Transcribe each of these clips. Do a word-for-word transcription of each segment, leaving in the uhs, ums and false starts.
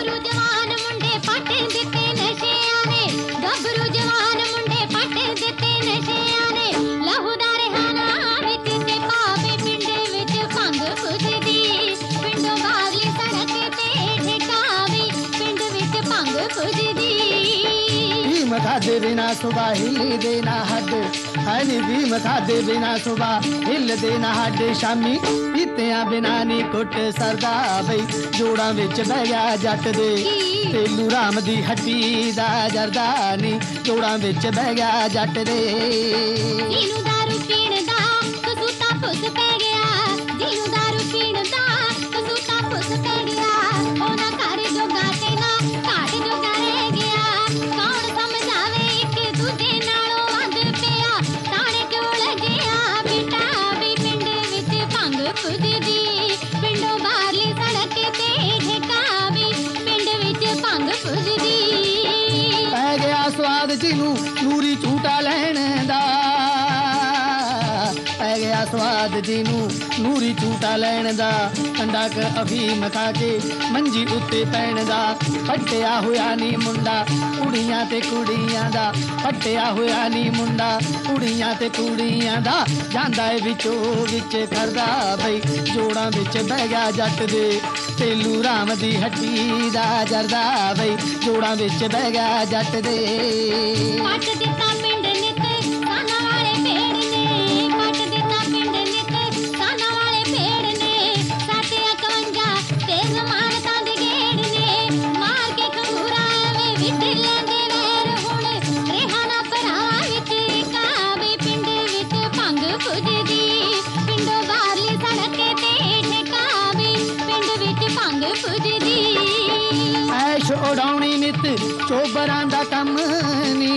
ਗੱਭਰੂ ਜਵਾਨ ਮੁੰਡੇ ਪੱਟ ਦਿੱਤੇ ਨਸ਼ਿਆਂ ਨੇ, ਗੱਭਰੂ ਜਵਾਨ ਮੁੰਡੇ ਪੱਟ ਦਿੱਤੇ ਨਸ਼ਿਆਂ ਨੇ। ਲਹੂ ਦਾ ਰਿਹਾਨਾ ਵਿੱਚ ਤੇ ਪਾਵੇ ਪਿੰਡ ਵਿੱਚ ਭੰਗ ਪੁੱਜਦੀ, ਪਿੰਡੋਂ ਬਾਹਰਲੀ ਸੜਕ ਤੇ ਠੇਕਾਵੀ ਪਿੰਡ ਵਿੱਚ ਭੰਗ ਪੁੱਜਦੀ। भीम खादे बिना सुबह हिल देना हड, हनी भीम खादे बिना सुबह हिल देना हड। शामी पीतिया बिना नी कुट सरदा बई, जोड़ा विच बह गया जट दे तेलू राम दी हड्डी दा जरदा नी, जोड़ा विच बह गया जट दे। ਜਿਹਨੂੰ ਦਾਰੂ ਪੀਣ ਦਾ ਕਸੂਤਾ ਫੁੱਸ ਪੈ ਗਿਆ, ਜਿਹਨੂੰ ਦਾਰੂ ਪੀਣ ਦਾ ਕਸੂਤਾ ਫੁੱਸ ਪੈ ਗਿਆ। ਉਹ ਨਾ ਘਰ ਜੋਗਾ ਤੇ ਨਾ ਘਾਟ ਜੋਗਾ ਰਹਿ ਗਿਆ। ਕੌਣ ਸਮਝਾਵੇ ਇੱਕ ਦੂਜੇ ਨਾਲੋਂ ਵੱਧ ਪਿਆ, ਤਾਣੇ ਕਿਉਂ ਲੱਗਿਆ ਬੇਟਾ ਵੀ ਪਿੰਡ ਵਿੱਚ ਭੰਗ ਪੁੱਜਦੀ, ਪਿੰਡੋਂ ਬਾਹਰਲੀ ਸੜਕ ਤੇ ਠੇਕਾਵੀ ਪਿੰਡ ਵਿੱਚ ਭੰਗ ਪੁੱਜਦੀ। पै गया स्वाद जिनू नूरी झूटा लैण दा, पै गया स्वाद जिनू नूरी झूटा लैण दा। ठंडा क अफीम खा के मंजी उत्ते पैण दा, फट्टिया होया नी मुंडा कुड़ियां ते कुड़ियां दा, फट्टिया होया नी मुंडा कुड़ियां ते कुड़ियां दा। जांदा ए विचो विच करदा बई, जोड़ां विच बह गया जट दे तेलू राम दी हड्डी दा जरदा बई, जोड़ां विच बह गया जट दे। ਪੱਟ ਦਿੱਤਾ ਪਿੰਡ ਨਿੱਤ ਸਾਨਾ ਵਾਲੇ ਭੇੜ ਨੇ, ਪੱਟ ਦਿੱਤਾ ਪਿੰਡ ਨਿੱਤ ਸਾਨਾ ਵਾਲੇ ਭੇੜ ਨੇ। ਸੱਤ ਇਕਵੰਜਾ ਤੇ ਜ਼ਮਾਨਤਾਂ ਦੇ ਗੇੜ ਨੇ, ਮਾਰ ਕੇ ਖੰਗੂਰਾ ਐਵੇਂ ਵਿਧ ਲੈਂਦੇ ਵੈਰ। ਹੁਣ ਰਿਹਾ ਨਾ ਭਰਾਵਾਂ ਵਿੱਚ ਕਾਵੇ ਪਿੰਡ ਵਿੱਚ ਭੰਗ ਪੁੱਜਦੀ, ਪਿੰਡੋਂ ਬਾਹਰਲੀ ਸੜਕ ਤੇ ਠੇਕਾਵੀ ਪਿੰਡ ਵਿੱਚ ਭੰਗ ਪੁੱਜਦੀ। ऐश उड़ाउणी नित चोबरां दा कम नी,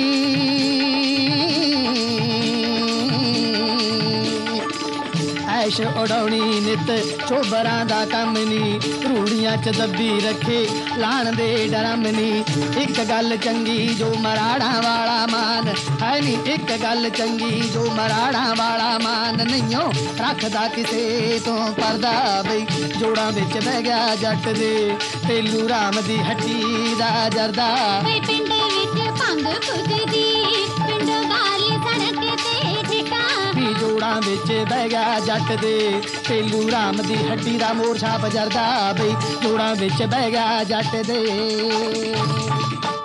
ऐश उड़ाउणी नित चोबरां दा कम नी। रूड़ियां च दब्बी रखे लाण दे डरम नी, एक गल चंगी जो मराड़ा वाला मान है नी, एक गल चंगी जो मराड़ा वाला मान। नहींओ रखदा किसे तो परदा बई, जोड़ां विच बह गया जट दे तेलू राम दी हड्डी दा जरदा। ਵੇ ਪਿੰਡ ਵਿੱਚ ਭੰਗ ਪੁੱਜਦੀ, ਪਿੰਡੋਂ ਬਾਹਰਲੀ ਸੜਕ ਤੇ ਠੇਕਾਵੀ। ਵੀ ਜੋੜਾਂ ਵਿੱਚ ਬਹਿ ਗਿਆ ਜੱਟ ਦੇ ਤੇਲੂ ਰਾਮ ਦੀ ਹੱਡੀ ਦਾ ਮੋਰ ਛਾਪ ਜਰਦਾ ਬਈ, ਜੋੜਾਂ ਵਿੱਚ ਬਹਿ ਗਿਆ ਜੱਟ ਦੇ।